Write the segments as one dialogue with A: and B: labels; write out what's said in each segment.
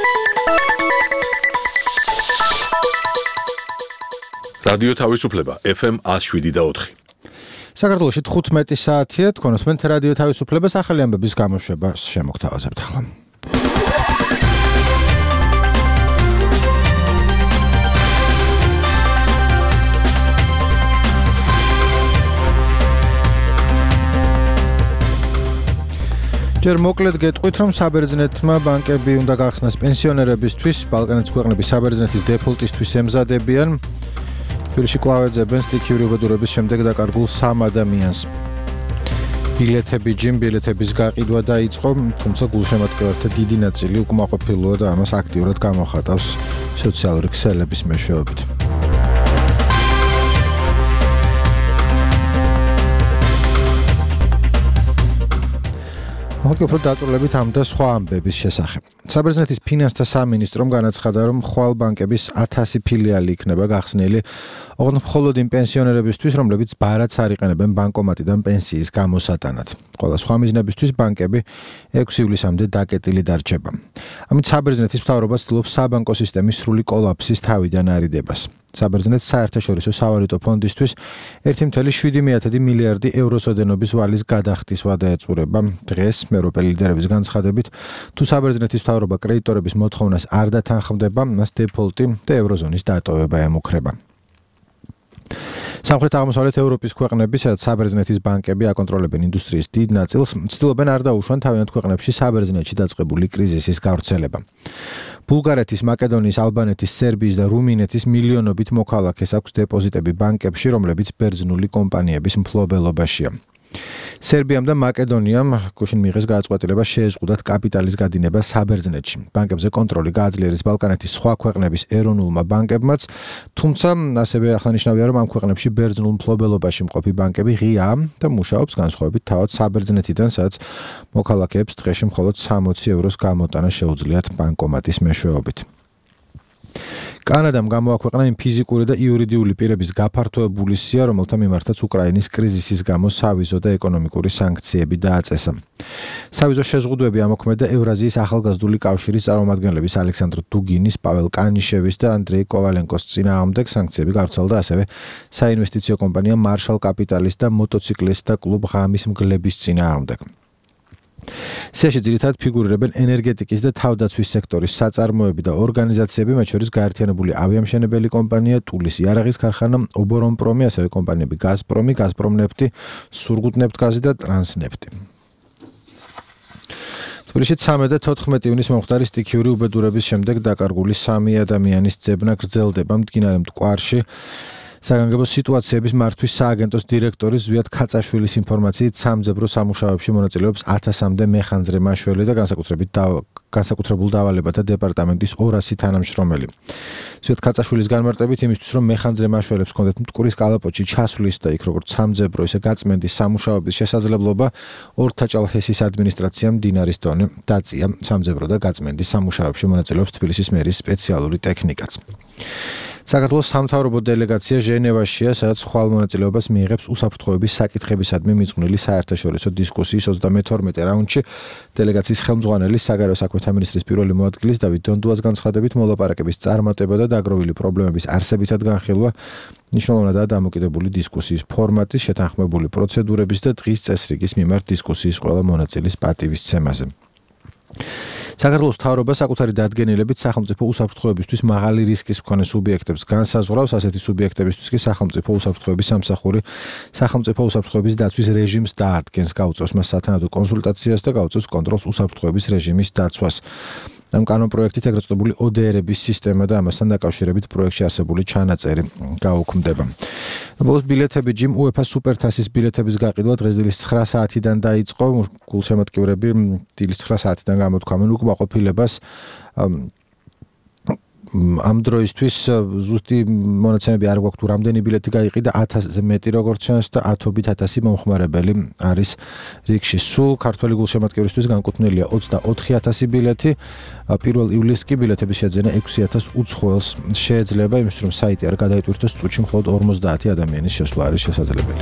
A: რადიო თავისუფლება FM 107.4.
B: საქართველოში 15 საათია, თქვენ უსმენთ რადიო თავისუფლებას, ახალი ამბების გამოშვებას შემოგთავაზებთ ახლა. ჯერ მოკლედ გეტყვით, რომ საბერძნეთმა ბანკები უნდა გახსნას პენსიონერებისთვის, ბალკანეთის ქვეყნების საბერძნეთის დეფოლტისთვის ემზადებიან. თბილისში კვლავ ეძებენ სტიქიური უბედურების შემდეგ დაკარგულ 3 ადამიანს. ბილეთების გაყიდვა დაიწყო, თუმცა გულშემატკივართა დიდი ნაწილი უკმაყოფილოა და ამას აქტიურად გამოხატავს სოციალური ქსელების მეშვეობით. უფრო დაწვრილებით ამ და სხვა ამბების შესახებ. საბერძნეთის ფინანსთა სამინისტრომ განაცხადა, რომ ხვალ ბანკების 1000 ფილიალი იქნება გახსნილი, ოღონდ მხოლოდ იმ პენსიონერებისთვის, რომლებიც ბარათს არ იყენებენ ბანკომატიდან პენსიის გამოსატანად. ყველა სხვა მიზნებისთვის ბანკები 6 ივლისამდე დაკეტილი დარჩება. ამით საბერძნეთის მთავრობა ცდილობს საბანკო სისტემის სრული კოლაფსის თავიდან არიდებას. საბერძნეთს საერთაშორისო სავალუტო ფონდისთვის 1,7 მილიარდი ევროს ოდენობის ვალის გადახდის ვადა ეწურება. დღეს ევროპელი ლიდერების განცხადებით, თუ საბერძნეთის მთავრობა კრედიტორების მოთხოვნას არ დათანხმდება, მას დეფოლტი და ევროზონის დატოვება ემუქრება. სამხრეთ-აღმოსავლეთ ევროპის ქვეყნები, სადაც საბერძნეთის ბანკები აკონტროლებენ ინდუსტრიის დიდ ნაწილს, ცდილობენ არ დაუშვან თავიანთ ქვეყნებში საბერძნეთში დაწყებული კრიზისის გავრცელება. ბულგარეთის, მაკედონიის, ალბანეთის, სერბიის და რუმინეთის მილიონობით მოქალაქეს აქვს დეპოზიტები ბანკებში, რომლებიც ბერძნული კომპანიების მფლობელობაშია. სერბიამ და მაკედონიამ გუშინ მიიღეს გადაწყვეტილება შეეზღუდათ კაპიტალის გადინება საბერძნეთში. ბანკებზე კონტროლი გააძლიერეს ბალკანეთის სხვა ქვეყნების ეროვნულმა ბანკებმაც, თუმცა ასევე აღსანიშნავია, რომ ამ ქვეყნებში ბერძნულ მფლობელობაში მყოფი ბანკები ღიაა და მუშაობს განსხვავებით თავად საბერძნეთიდან, სადაც მოქალაქეებს დღეში მხოლოდ 60 ევროს გამოტანა შეუძლიათ ბანკომატის მეშვეობით. კანადამ გამოაქვეყნა იმ ფიზიკური და იურიდიული პირების გაფართოებული სია, რომელთა მიმართაც უკრაინის კრიზისის გამო სავიზო და ეკონომიკური სანქციები დააწესა. სავიზო შეზღუდვები ამოქმედა ევრაზიის ახალგაზრდული კავშირის წარმომადგენლების ალექსანდრ დუგინის, პაվել კანიშევის და ანდრეი კოვალენკოს წინააღმდეგ სანქციები გავრცელდა ასევე საინვესტიციო კომპანია მარშალ კაპიტალის და მოტოციკლისტთა კლუბ ღამის მგლების წინააღმდეგ. სიაში ძირითადად ფიგურირებენ ენერგეტიკის და თავდაცვის სექტორის საწარმოები და ორგანიზაციები, მათ შორის გაერთიანებული ავიამშენებელი კომპანია, ტულის იარაღის ქარხანა, ობორონპრომი, ასევე კომპანიები გაზპრომი, გაზპრომნეფტი, სურგუტნეფტგაზი და ტრანსნეფტი. თბილისში 13 და 14 ივნის მომხდარი სტიქიური უბედურების შემდეგ დაკარგული 3 ადამიანის ძებნა გრძელდება მდინარე მტკვარში. საგანგებო სიტუაციების მართვის სააგენტოს დირექტორის ზვიად ქაწაშვილის ინფორმაციით სამძებრო სამუშაოებში მონაწილეობს 1000-მდე მეხანძრე მაშველი და განსაკუთრებულ დავალებათა დეპარტამენტის 200 თანამშრომელი. ზვიად ქაწაშვილის განმარტებით იმისთვის, რომ მეხანძრე მაშველებს ჰქონდეთ მტკვრის კალაპოტში ჩასვლის და იქ როგორც სამძებრო, ისე გაწმენდის სამუშაოების შესაძლებლობა, ორთაჭალ ჰესის ადმინისტრაციამ მდინარის დონე დაწია სამძებრო და გაწმენდის სამუშაოებში მონაწილეობს თბილისის მერის სპეციალური ტექნიკაც. საქართველოს სამთავრობო დელეგაცია ჟენევაშია, სადაც ხვალ მონაწილეობას მიიღებს უსაფრთხოების საკითხებისადმი მიძღვნილი საერთაშორისო დისკუსიის 32 რაუნდში. დელეგაციის ხელმძღვანელი საგარეო საქმეთა მინისტრის პირველი მოადგილის დავით დონდუას განცხადებით, მოლაპარაკების წარმატება და დაგროვილი პრობლემების არსებითად განხილვა მნიშვნელოვნადაა დამოკიდებული დისკუსიის ფორმატის, შეთანხმებული პროცედურების და დღის წესრიგის მიმართ დისკუსიის ყველა მონაწილის პატივისცემაზე. საქართველოს მთავრობა საკუთარი დადგენილებით სახელმწიფო უსაფრთხოებისთვის მაღალი რისკის მქონე სუბიექტებს განსაზღვრავს, ასეთი სუბიექტებისთვის კი სახელმწიფო უსაფრთხოების სამსახური სახელმწიფო უსაფრთხოების დაცვის რეჟიმს დაადგენს, გაუწევს მას სათანადო კონსულტაციას და გაუწევს კონტროლს უსაფრთხოების რეჟიმის დაცვას. ამ კანონპროექტით ეგრეთ წოდებული ODR-ების სისტემა და ამასთან დაკავშირებით პროექტში არსებული ჩანაწერი გაუქმდება. ბოლოს ბილეთები ჯიმ UEFA სუპერთასის ბილეთების გაყიდვა დღეს დილის 9 საათიდან დაიწყო. გულშემატკივრები დილის 9 საათიდან გამოთქვამენ უკმაყოფილებას. ამ დროისთვის ზუსტი მონაცემები არ გვაქვს, თუ რამდენი ბილეთი გაიყიდა, 1000-ზე მეტი როგორც ჩანს და 10-ობით 1000 მომხმარებელი არის რიგში. სულ ქართველი გულშემატკივრისთვის განკუთვნილია 24000 ბილეთი. 1 ივლისს კი ბილეთების შეძენა 6000 უცხოელს შეეძლება, იმისთვის რომ საიტი არ გადაიტვირთოს, წუთში მხოლოდ 50 ადამიანის შესვლა არის შესაძლებელი.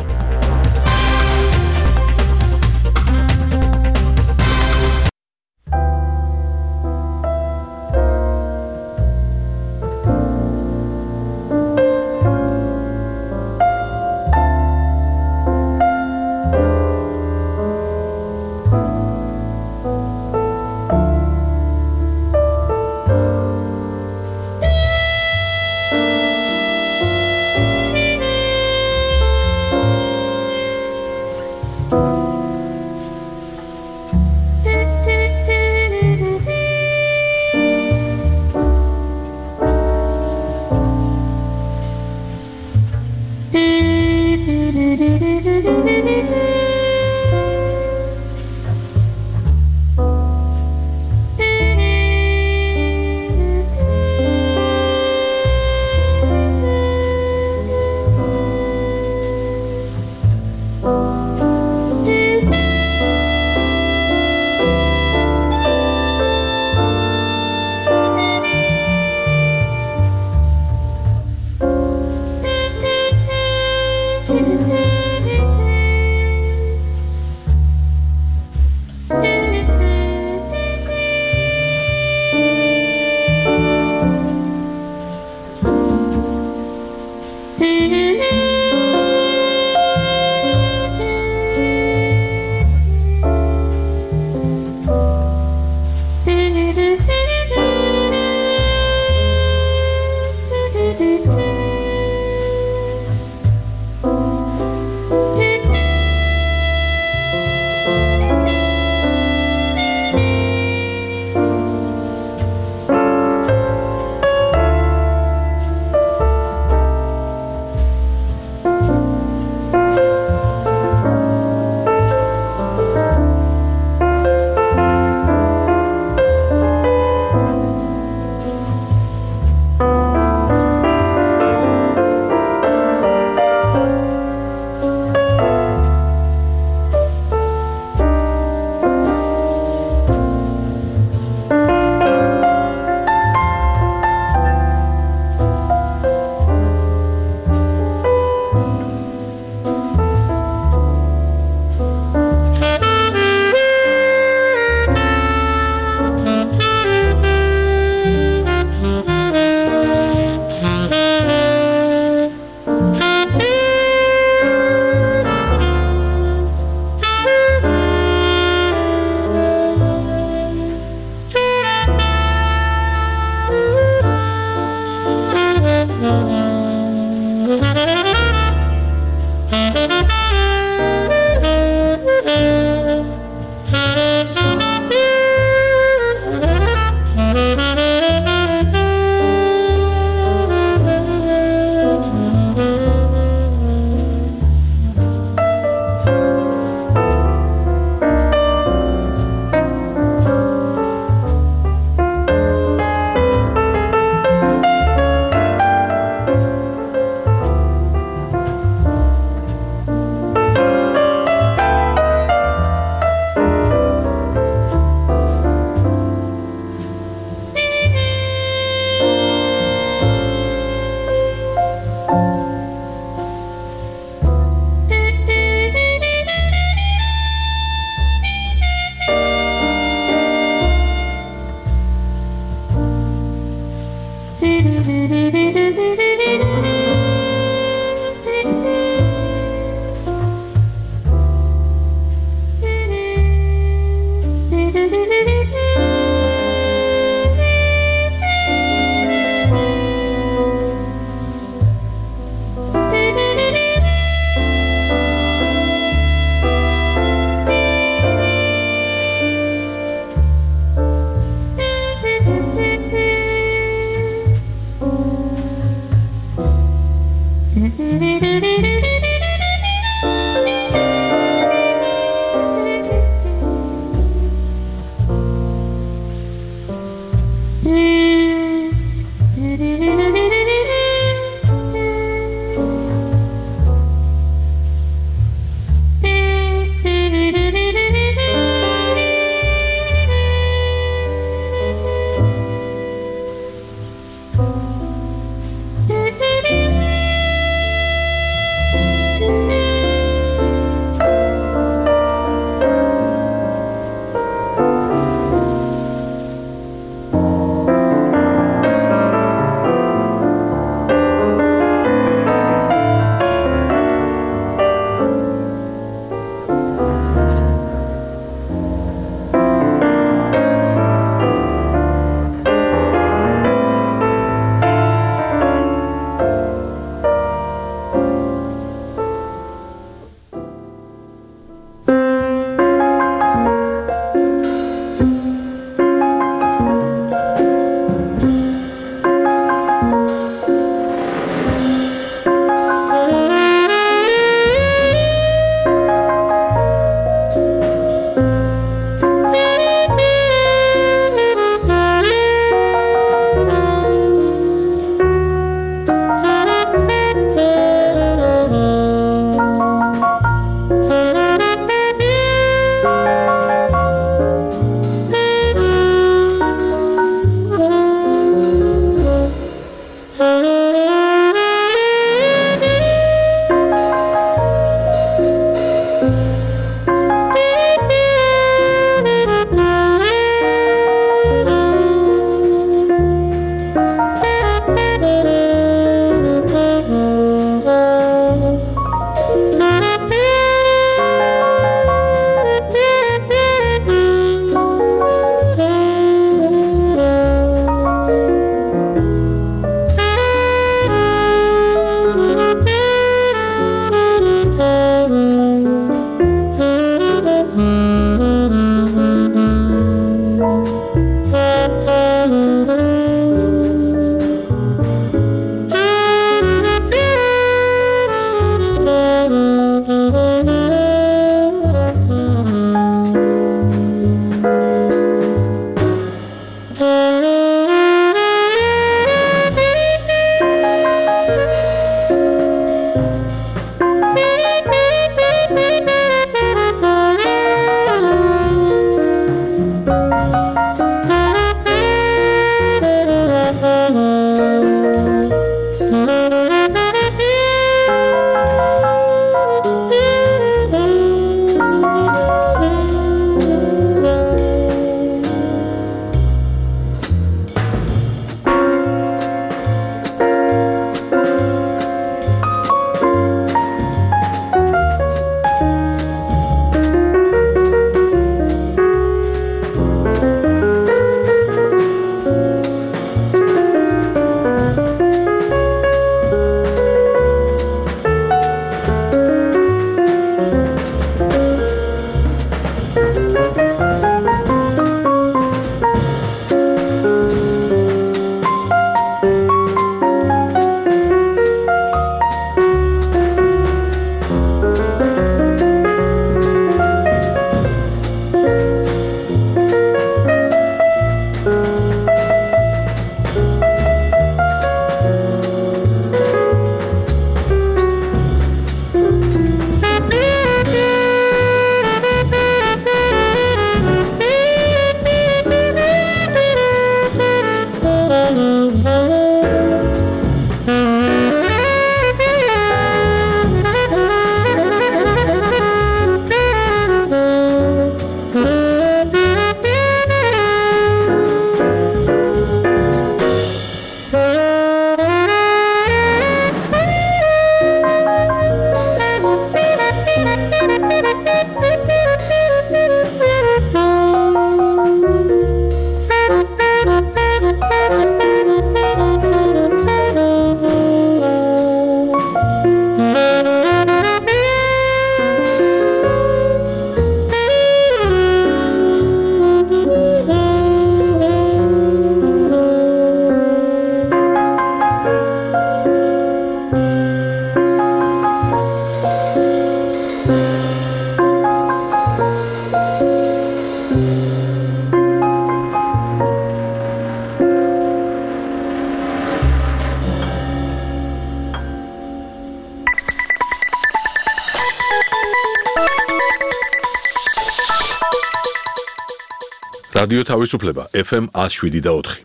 A: რადიო თავისუფლება FM 107.4.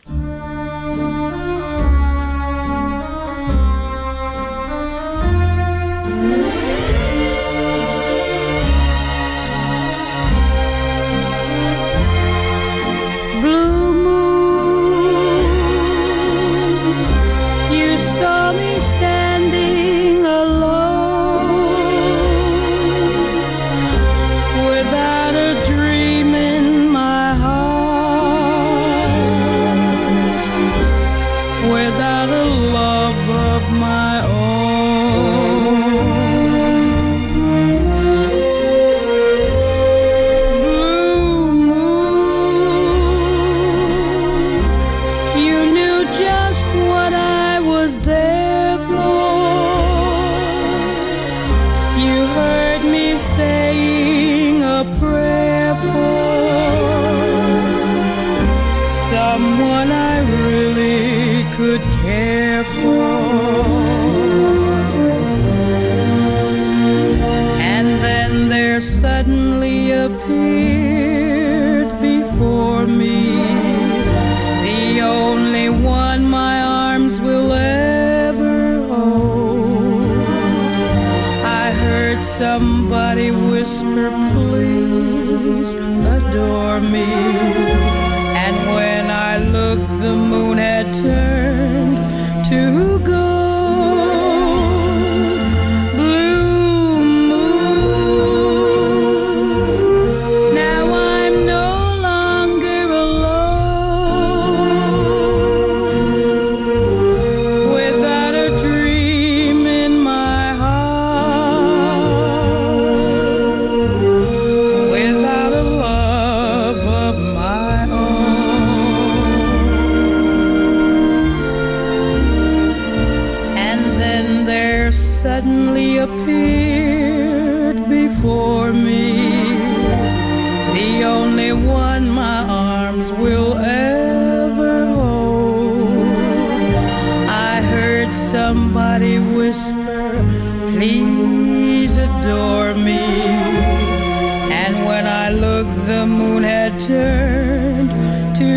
C: Somebody whisper, please adore me. And when I looked, the moon had turned to gold. Blue moon, now I'm no longer alone. Without a dream in my heart, without a love of my own. And then there suddenly appeared before me the only one my arms will ever hold. I heard somebody whisper, please adore me. And when I looked, the moon had turned to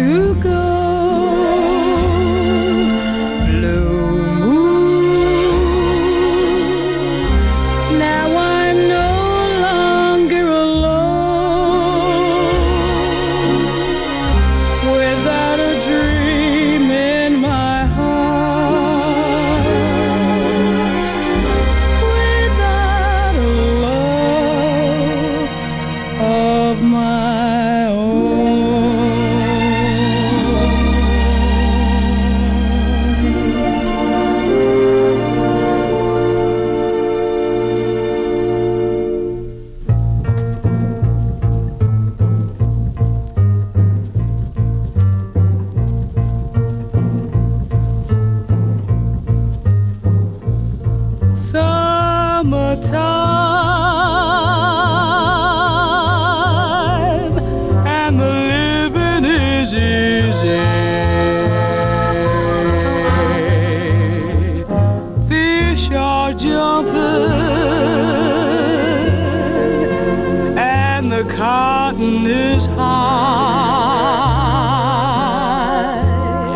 C: gold. Blue moon, now I'm no longer alone. Without a dream in my heart, without a love of my own. Summertime, and the living is easy. Fish are jumping, and the cotton is high.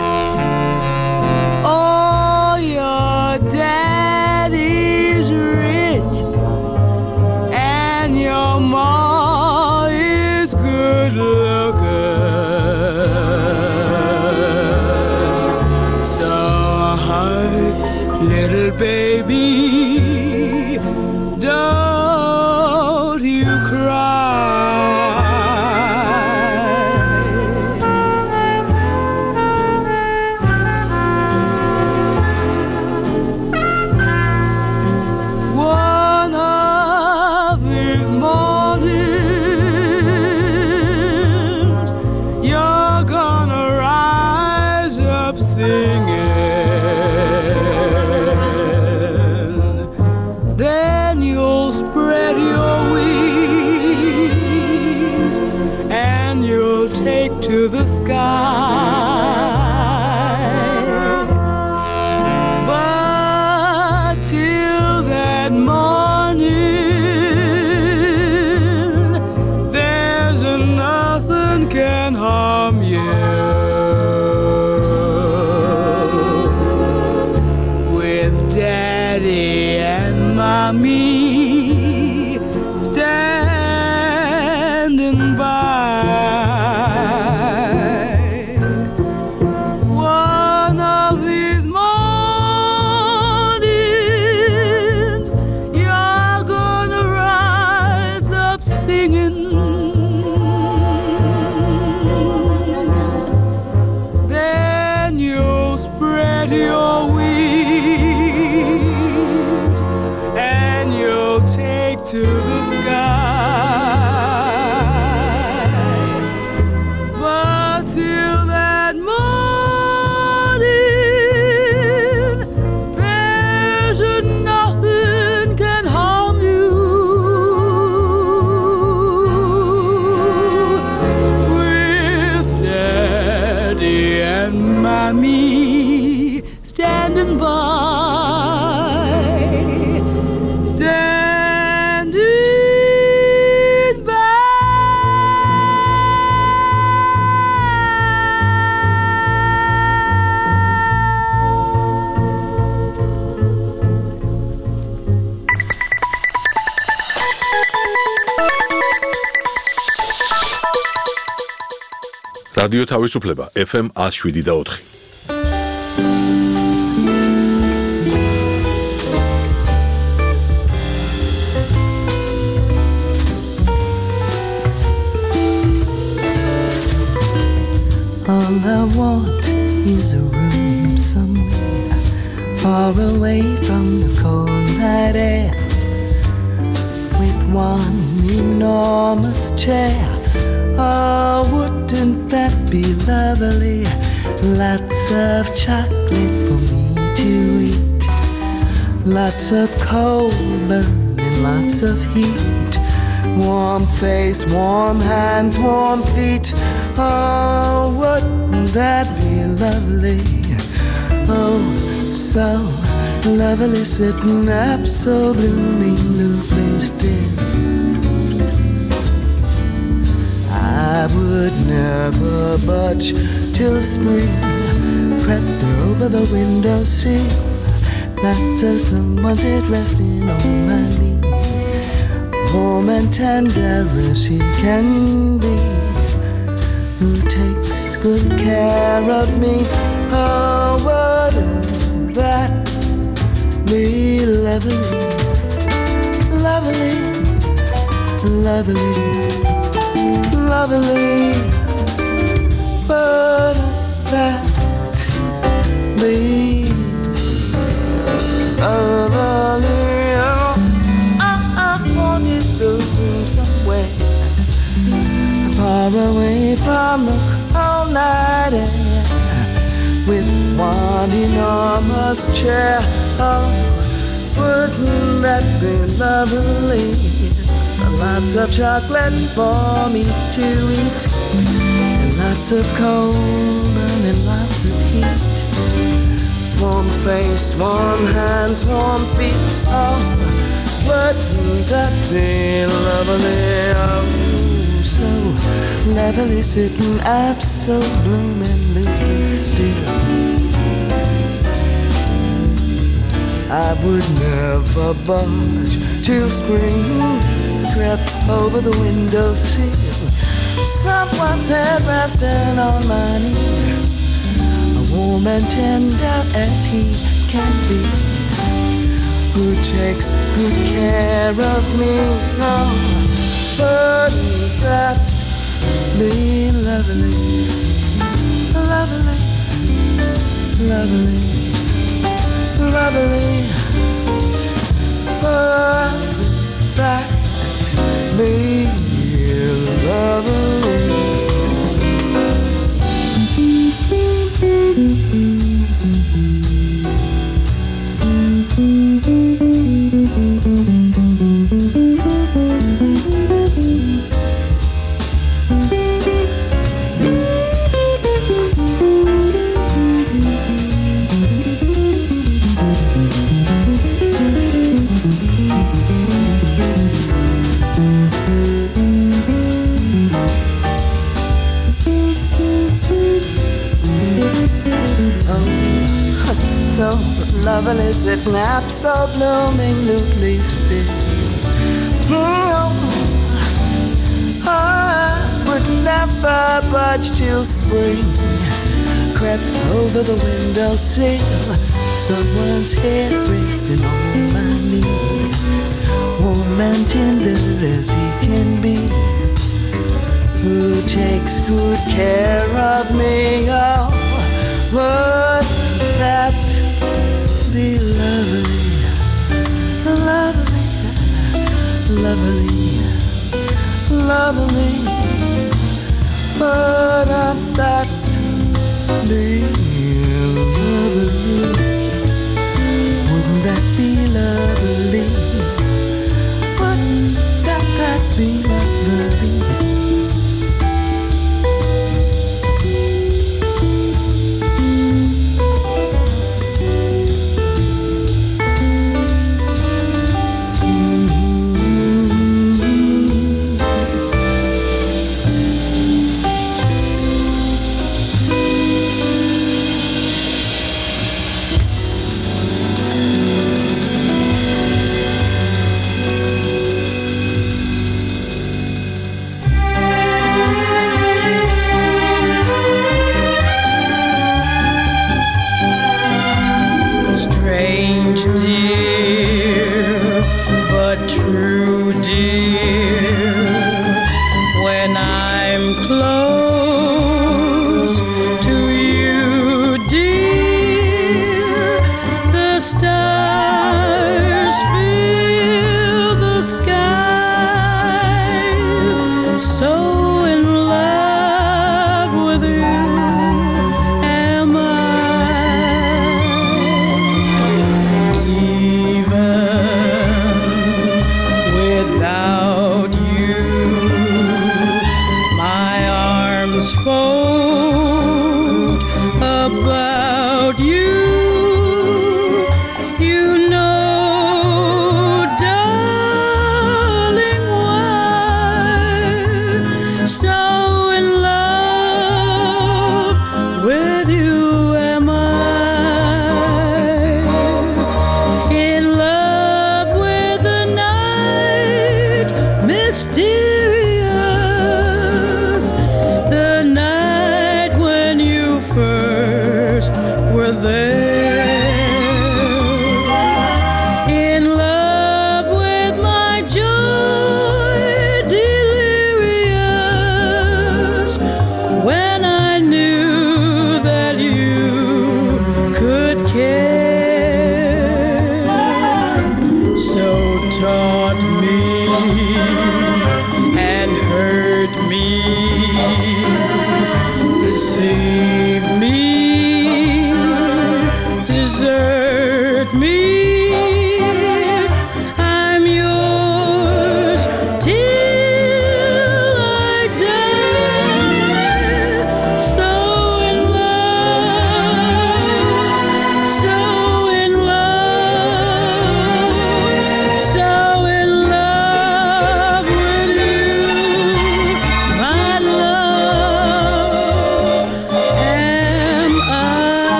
C: Oh, your daddy's rich, and your ma is good looking. So, little baby, don't you cry. One of these mornings, you're gonna rise up singing. Then you'll spread your wings and you'll take to the sky. But till that morning, there's nothing can harm you. With Daddy and Mommy standing by. One of these mornings, you're gonna rise up singing. Then you'll spread your wings and you'll take to the sky. But till that morning, there's nothing can harm you. With Daddy and Mommy standing by.
A: რადიო თავისუფლება FM 107.4.
D: All I want is a room somewhere far away from the cold night air, with one enormous chair. Oh, wouldn't that be lovely? Lots of chocolate for me to eat, lots of coal burning, lots of heat, warm face, warm hands, warm feet. Oh, wouldn't that be lovely? Oh, so lovely, sitting up so bloomingly still. I would never budge till spring crept over the windowsill, not till someone's head resting on my knee, warm and tender as he can be, who takes good care of me. Oh, wouldn't that be lovely, lovely, lovely, lovely? But that be lovely. I want you to somewhere far away from the cold night air, with one enormous chair. Oh, wouldn't that be lovely? Lots of chocolate for me to eat, and lots of cold and lots of heat, warm face, warm hands, warm feet. Oh, wouldn't that be lovely? Oh, so lovely, sitting up so bloomingly still. I would never budge till spring crept over the windowsill, someone's head resting on my knee, warm and tender as he can be, who takes good care of me. Oh, wouldn't that be lovely, lovely, lovely, lovely? Wouldn't that be lovely? lovely sitting up so blooming looply still. I would never budge till spring crept over the windowsill. Someone's head resting on my knee, warm and tender as he can be, who takes good care of me. Oh, would that be lovely, lovely, lovely, lovely? Would that be lovely? Wouldn't that be lovely? Wouldn't that be lovely?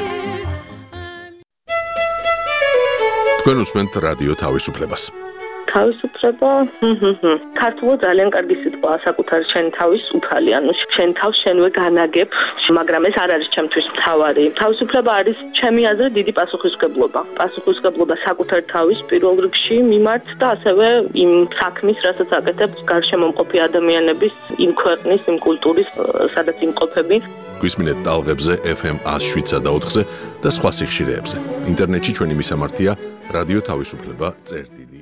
A: თქვენ უსმენთ რადიო თავისუფლებას.
E: თავისუფლება ქართულად ძალიან კარგი სიტყვაა საკუთარი შენი თავის უფალი, ანუ შენ თავს შენვე განაგებ, მაგრამ ეს არ არის ჩემთვის მთავარი. თავისუფლება არის ჩემი აზრით დიდი პასუხისმგებლობა. პასუხისმგებლობა საკუთარი თავის პირველ რიგში მიმართ და ასევე იმ საქმის, რასაც აკეთებს გარშემომყოფი ადამიანების, იმ ქვეყნის, იმ კულტურის, სადაც იმყოფები.
A: გვისმინეთ ტალღებზე FM 107.4-ზე და სხვა სიხშირეებზე. ინტერნეტში ჩვენი მისამართია რადიო თავისუფლება წერტილი.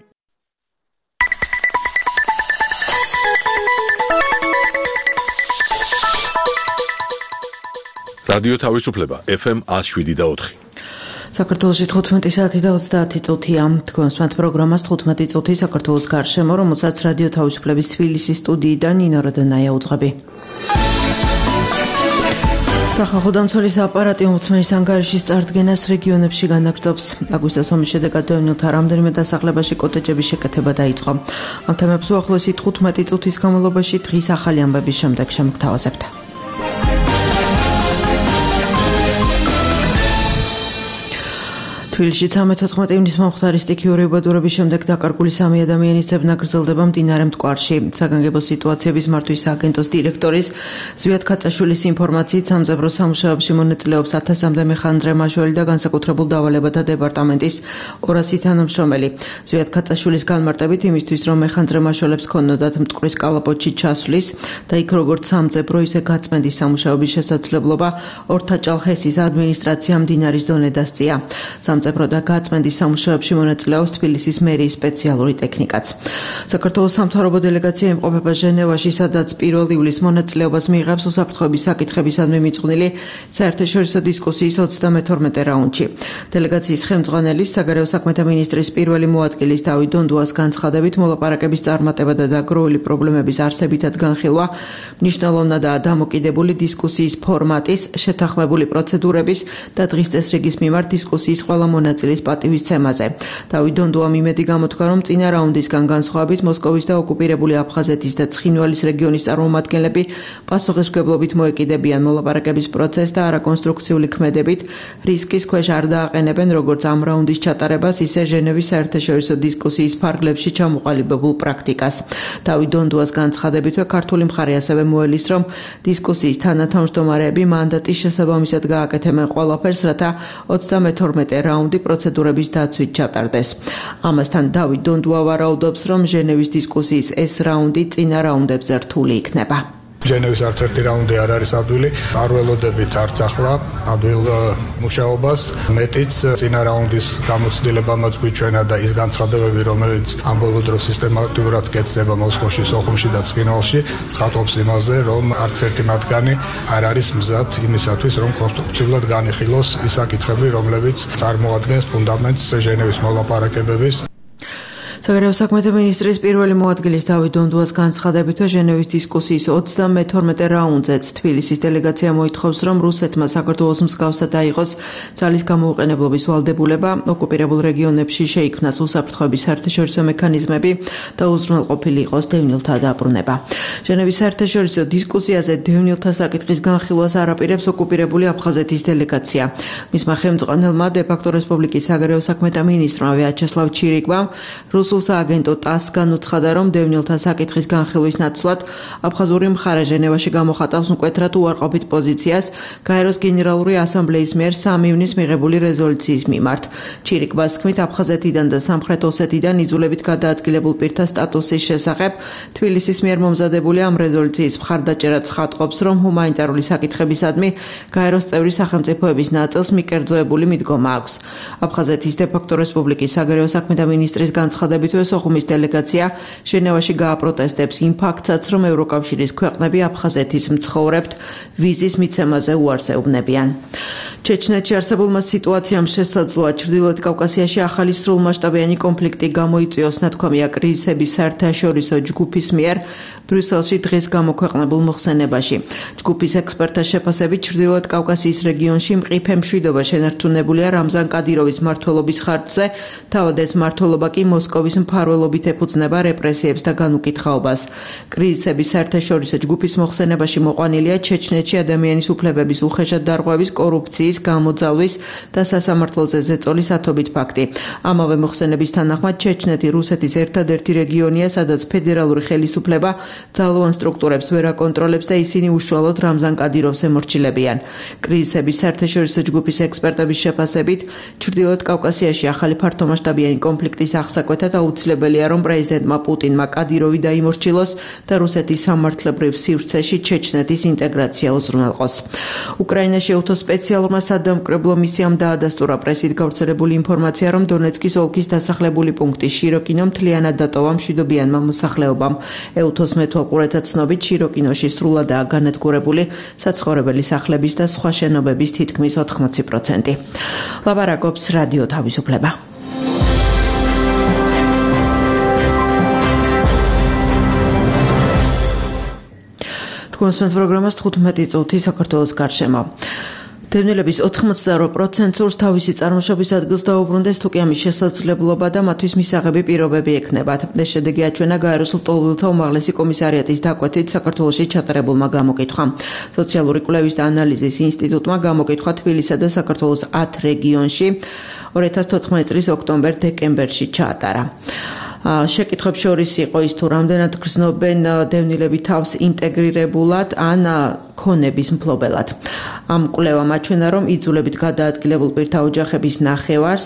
A: რადიო თავისუფლება FM 107.4.
F: საქართველოში 15 საათი და 30 წუთია. თქვენს მათ პროგრამას 15 წუთი საქართველოს გარშემო, რომელსაც რადიო თავისუფლების თბილისის სტუდიიდან ნინო როდონაია უძღვები. სახალხო დამცველის აპარატი ომბუდსმენის ანგარიშის წარდგენას რეგიონებში განაგრძობს. აგვისტოს ომის შედეგად დევნილთა რამდენიმე დასახლებაში კოტეჯების შეკეთება დაიწყო. ამ თემებს უახლოესი 15 წუთის განმავლობაში დღის ახალი ამბების შემდეგ შემოგთავაზებთ. თბილისში 13-14 ივნისს მომხდარი სტიქიური უბედურების შემდეგ დაკარგული 3 ადამიანის ძებნა გრძელდება მდინარე მტკვარში. საგანგებო სიტუაციების მართვის სააგენტოს დირექტორის ზვიად ქაწაშვილის ინფორმაციით სამძებრო სამუშაოებში მონაწილეობს 1000-მდე მეხანძრე მაჟველი და განსაკუთრებულ დავალებათა დეპარტამენტის 200 თანამშრომელი. ზვიად ქაწაშვილის განმარტებით იმისთვის, რომ მეხანძრე მაჟველებს ქონოდათ მტკვრის კალაპოტში ჩასვლის და იქ როგორც სამძებრო, ისე გაწმენდის სამუშაოების შესაძლებლობა ორთაჭალხესის ადმინისტრაციამ მდინარის დონე დასწია. სამძებრო და გაწმენდის სამუშაოებში მონაწილეობს თბილისის მერიის სპეციალური ტექნიკაც. საქართველოს სამთავრობო დელეგაცია იმყოფება ჟენევაში, სადაც 1 ივლისს მონაწილეობას მიიღებს უსაფრთხოების საკითხებისადმი მიწყვნილი საერთაშორისო დისკუსიის 32 რაუნდში. დელეგაციის ხელმძღვანელის, საგარეო საქმეთა მინისტრის პირველი მოადგილის დავით დონდუას განცხადებით, მოლაპარაკების წარმატება და დაგროვილი პრობლემების არსებითად განხილვა მნიშვნელოვნადაა დამოკიდებული დისკუსიის ფორმატის, შეთანხმებული პროცედურების და დღის წესრიგის მიმართ დისკუსიის ყველა მონაწილის პატივისცემაზე. დავით დონდუამ იმედი გამოთქვა, რომ წინა რაუნდისგან განსხვავებით მოსკოვის და ოკუპირებული აფხაზეთის და ცხინვალის რეგიონის წარმომადგენლები პასუხისმგებლობით მოეკიდებიან მოლაპარაკების პროცესს და არაკონსტრუქციული ქმედებით რისკის ქვეშ არ დააყენებენ როგორც ამ რაუნდის ჩატარებას, ისე ჟენევის საერთაშორისო დისკუსიის ფარგლებში ჩამოყალიბებულ პრაქტიკას. დავით დონდუას განცხადებითვე ქართული მხარე ასევე მოელის, რომ დისკუსიის თანათავმჯდომარეები მანდატის შესაბამისად გააკეთებენ ყველაფერს, რათა 32 რაუნდი პროცედურების დაცვით ჩატარდეს. ამასთან დავით დონდუა ვარაუდობს, რომ ჟენევის დისკუსიის ეს რაუნდი წინა რაუნდებზე რთული იქნება.
G: ჟენევის არც ერთი რაუნდი არ არის ადვილი, არ ველოდებით არც ახლა ადვილ მუშაობას, მეტიც წინა რაუნდის გამოცდილებამაც გვიჩვენა და ის განცხადებები, რომელიც ამ ბოლო დროს სისტემატურად კეთდება მოსკოვში, სოხუმში და ცხინვალში, ცხადყოფს იმაზე, რომ არც ერთი მათგანი არ არის მზად იმისათვის, რომ კონსტრუქციულად განიხილოს ის საკითხები, რომლებიც წარმოადგენს ფუნდამენტს ჟენევის მოლაპარაკებების.
F: საგარეო საქმეთა მინისტრის პირველი მოადგილის დავით დონდუას განცხადებითვე ჟენევის დისკუსიის 32 რაუნდზეც თბილისის დელეგაცია მოითხოვს, რომ რუსეთმა საქართველოს მსგავსად აიღოს ძალის გამოუყენებლობის ვალდებულება, ოკუპირებულ რეგიონებში შეიქმნას უსაფრთხოების საერთაშორისო მექანიზმები და უზრუნველყოფილი იყოს დევნილთა დაბრუნება. ჟენევის საერთაშორისო დისკუსიაზე დევნილთა საკითხის განხილვას არაპირებს ოკუპირებული აფხაზეთის დელეგაცია. მისმა ხელმძღვანელმა დე-ფაქტო რესპუბლიკის საგარეო საქმეთა მინისტრმა ვიაჩესლავ ჩირიკვამ რუსულ სააგენტო ტას განუცხადა, რომ დევნილთა საკითხის განხილვის ნაცვლად აფხაზური მხარე ჟენევაში გამოხატავს მკვეთრად უარყოფით პოზიციას გაეროს გენერალური ასამბლეის მიერ 3 ივნისს მიღებული რეზოლუციის მიმართ. ჩირიკვას თქმით, აფხაზეთიდან და სამხრეთ ოსეთიდან იძულებით გადაადგილებულ პირთა სტატუსის შესახებ თბილისის მიერ მომზადებული ამ რეზოლუციის მხარდაჭერა ცხადყოფს, რომ ჰუმანიტარული საკითხებისადმი გაეროს წევრი სახელმწიფოების ნაწილს მიკერძოებული მიდგომა აქვს. აფხაზეთის დე-ფაქტო რესპუბლიკის საგარეო საქმეთა მინისტრის განცხადებითვე სოხუმის დელეგაცია ჟენევაში გააპროტესტებს იმ ფაქტსაც, რომ ევროკავშირის ქვეყნები აფხაზეთის მცხოვრებთ ვიზის მიცემაზე უარს ეუბნებიან. ჩეჩნეთში არსებულმა სიტუაციამ შესაძლოა ჩრდილოეთ კავკასიაში ახალი სრულმასშტაბიანი კონფლიქტი გამოიწვიოს, ნათქვამია კრიზისების საერთაშორისო ჯგუფის მიერ ბრიუსელში დღეს გამოქვეყნებულ მოხსენებაში. ჯგუფის ექსპერტთა შეფასებით ჩრდილოეთ კავკასიის რეგიონში მყიფე მშვიდობა შენარჩუნებულია რამზან კადიროვის მმართველობის ხარჯზე, თავად ეს მმართველობა კი მოსკოვის მოძრაობის მფარველობით ეფუძნება რეპრესიებს და განუკითხაობას. კრიზისების საერთაშორისო ჯგუფის მოხსენებაში მოყვანილია ჩეჩნეთში ადამიანის უფლებების უხეშად დარღვევის, კორუფციის, გამოძალვის და სასამართლოზე ზეწოლის ათობით ფაქტი. ამავე მოხსენების თანახმად ჩეჩნეთი რუსეთის ერთადერთი რეგიონია, სადაც ფედერალური ხელისუფლება ძალოვან სტრუქტურებს ვერ აკონტროლებს და ისინი უშუალოდ რამზან კადიროვს ემორჩილებიან. კრიზისების საერთაშორისო ჯგუფის ექსპერტების შეფასებით, ჩრდილოეთ კავკასიაში ახალი ფართომასშტაბიანი კონფლიქტის აღსაკვეთად აუცილებელია, რომ პრეზიდენტმა პუტინმა კადიროვი დაიმორჩილოს და რუსეთის სამართლებრივ სივრცეში ჩეჩნეთის ინტეგრაცია უზრუნველყოს. უკრაინაში უთო სპეციალურმა სადამკვირვებლო მისიამ დაადასტურა პრესით გავრცელებული ინფორმაცია, რომ დონეცკის ოლქის დასახლებული პუნქტი შიროკინო მთლიანად დატოვა მშვიდობიანმა მოსახლეობამ. ეუთოს მეთვალყურეთა ცნობით, შიროკინოში სრულადაა განადგურებული საცხოვრებელი სახლების და სხვა შენობების თითქმის 80%. ლაბარაკობს რადიო თავისუფლება. თქვენს პროგრამას 15 წუთი საქართველოს გარშემო. დევნილების 88% სურს თავისი წარმოშობის ადგილს დაუბრუნდეს, თუ კი ამის შესაძლებლობა და მათთვის მისაღები პირობები ექნებათ. ეს შედეგი აჩვენა გაეროსულ ტოლვილთა უმაღლესი კომისარიატის დაკვეთით საქართველოში ჩატარებულმა გამოკითხვამ. სოციალური კვლევის და ანალიზის ინსტიტუტმა გამოკითხვა თბილისსა და საქართველოს 10 რეგიონში 2014 წლის ოქტომბერ-დეკემბერში ჩაატარა. შეკითხვებს შორის იყო ის, თუ რამდენად გრძნობენ დევნილები თავს ინტეგრირებულად ან ქონების მფლობელად. ამ კვლევამ აჩვენა, რომ იძულებით გადაადგილებულ პირთა ოჯახების ნახევარს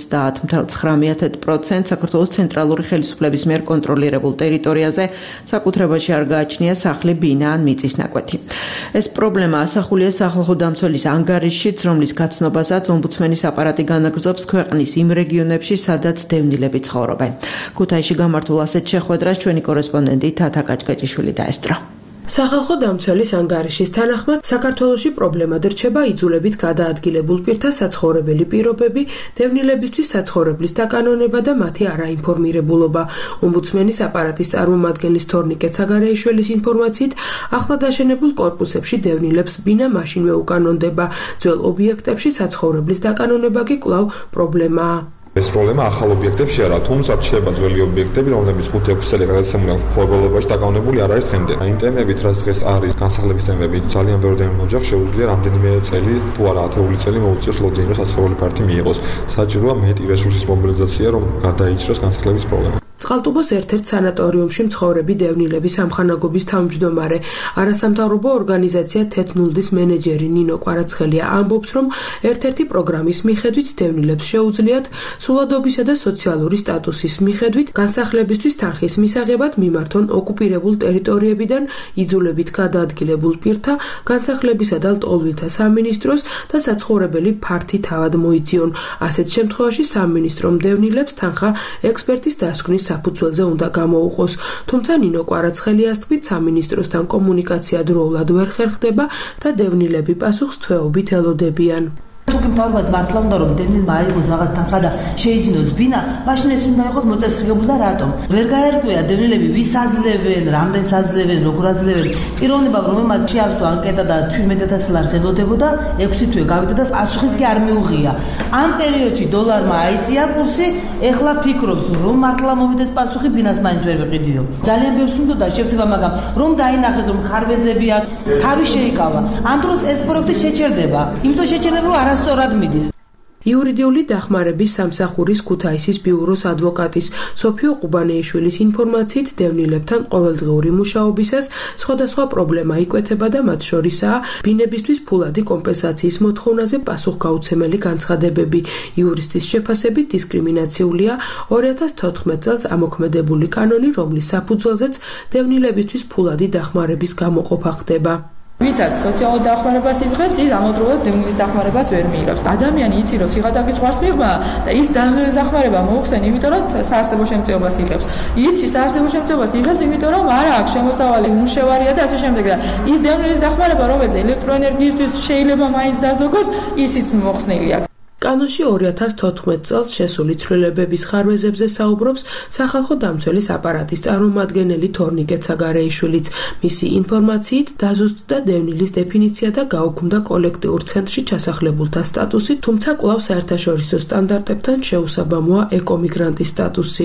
F: 50.9% საქართველოს ცენტრალური ხელისუფლების მიერ კონტროლირებულ ტერიტორიაზე საკუთრებაში არ გააჩნია სახლი, ბინა ან მიწის ნაკვეთი. ეს პრობლემა ასახულია სახალხო დამცველის ანგარიშშიც, რომლის გაცნობასაც ომბუდსმენის აპარატი განაგრძობს ქვეყნის იმ რეგიონებში, სადაც დევნილები ცხოვრობენ. ქუთაისში გამართულ ასეთ შეხვედრას ჩვენი კორესპონდენტი თათა კაჭკაჭიშვილი დაესწრო.
H: სახალხო დამცველის ანგარიშის თანახმად საქართველოში პრობლემად რჩება იძულებით გადაადგილებულ პირთა საცხოვრებელი პირობები, დევნილებისთვის საცხოვრებლის დაკანონება და მათი არაინფორმირებულობა. ომბუდსმენის აპარატის წარმომადგენლის თორნიკე ცაგარეიშვილის ინფორმაციით, ახლა დაშენებულ კორპუსებში დევნილებს ბინა მაშინვე უკანონდება. ძველ ობიექტებში საცხოვრებლის დაკანონება კი კვლავ პრობლემაა.
I: ეს პრობლემა ახალ ობიექტებში არა, თუმცა რჩება ძველი ობიექტები, რომლებიც 5-6 წელი გადაცემული აქვს მფლობელობაში დაკავებული არ არის დღემდე. იმ ტემებით, რაც დღეს არის განსახლების ტემები, ძალიან ბევრი დევნილ ოჯახს შეუძლია რამდენიმე წელი, თუ არა ათეული წელი მოუწიოს ლოძინგო საცხოვრებელი ფართი მიიღოს. საჭიროა მეტი რესურსის მობილიზაცია, რომ გადაიჭროს განსახლების პრობლემა.
H: წყალტუბოს ერთ-ერთ სანატორიუმში მცხოვრები დევნილების სამხანაგობის თავმჯდომარე, არასამთავრობო ორგანიზაცია თეთნულდის მენეჯერი ნინო კვარაცხელია ამბობს, რომ ერთ-ერთი პროგრამის მიხედვით დევნილებს შეუძლიათ სულადობისა და სოციალური სტატუსის მიხედვით განსახლებისთვის თანხის მისაღებად მიმართონ ოკუპირებულ ტერიტორიებიდან იძულებით გადაადგილებულ პირთა განსახლებისა და ტოლვილთა სამინისტროს და საცხოვრებელი ფართი თავად მოიძიონ. ასეთ შემთხვევაში სამინისტრომ დევნილებს თანხა ექსპერტის დასკვნის საფუძველზე უნდა გამოუყოს. თუმცა ნინო კვარაცხელიას თქმით, სამინისტროსთან კომუნიკაცია დროულად ვერ ხერხდება და დევნილები პასუხს თვეობით ელოდებიან.
J: თუკი მთავრობას მართლა უნდა რომ დევნილმა აიღოს რაღაც თანხა და შეიძინოს ბინა, მაშინ ეს უნდა იყოს მოწესრიგებული და რატომ? ვერ გაერკვია დევნილები ვის აძლევენ, რამდენს აძლევენ, როგორ აძლევენ. პიროვნება რომელმაც შეავსო ანკეტა და 17,000 ლარს ელოდებოდა, 6 თვე გავიდა და პასუხის კი არ მიუღია. ამ პერიოდში დოლარმა აიწია კურსი, ეხლა ფიქრობს რომ მართლა მოვიდეს პასუხი, ბინას მაინც ვერ ვიყიდიო. ძალიან ბევრს უნდა შევცება, მაგრამ რომ დაინახეს რომ ხარვეზები აქვს, თავი შეიკავა. ამ დროს ეს პროექტი შეჩერდება. იმიტომ შეჩერდება რომ არასწორად მიდის.
H: იურიდიული დახმარების სამსახურის ქუთაისის ბიუროს ადვოკატის სოფიო ყუბანეიშვილის ინფორმაციით, დევნილებთან ყოველდღიური მუშაობისას სხვადასხვა პრობლემა იკვეთება და მათ შორისაა ბინებისთვის ფულადი კომპენსაციის მოთხოვნაზე პასუხგაუცემელი განცხადებები. იურისტის შეფასებით დისკრიმინაციულია 2014 წელს ამოქმედებული კანონი, რომლის საფუძველზეც დევნილებისთვის ფულადი დახმარების გამოყოფა ხდება.
K: ვისაც სოციალურ დახმარებას იღებს, ის ამავდროულად დევნილის დახმარებას ვერ მიიღებს. ადამიანი იცი, რომ სიღატაკის ზღვარს მიღმა და ის დევნილის დახმარება მოუხსენ, იმიტომ რომ საარსებო შემწეობას იღებს. იცი, საარსებო შემწეობას იღებს, იმიტომ რომ არა აქვს შემოსავალი, უმშევარია და ასე შემდეგ. და ის დევნილის დახმარება, რომელიც ელექტროენერგიისთვის შეიძლება მაინც დაზოგოს, ისიც მოხსნილია.
H: კანონში 2014 წელს შესული ცვლილებების ხარვეზებზე საუბრობს სახალხო დამცველის აპარატის წარმომადგენელი თორნიკე ცაგარეიშვილიც. მისი ინფორმაციით დაზუსტდა დევნილის დეფინიცია და გაუქმდა კოლექტიურ ცენტრში ჩასახლებულთა სტატუსი, თუმცა კვლავ საერთაშორისო სტანდარტებთან შეუსაბამოა ეკომიგრანტის სტატუსი.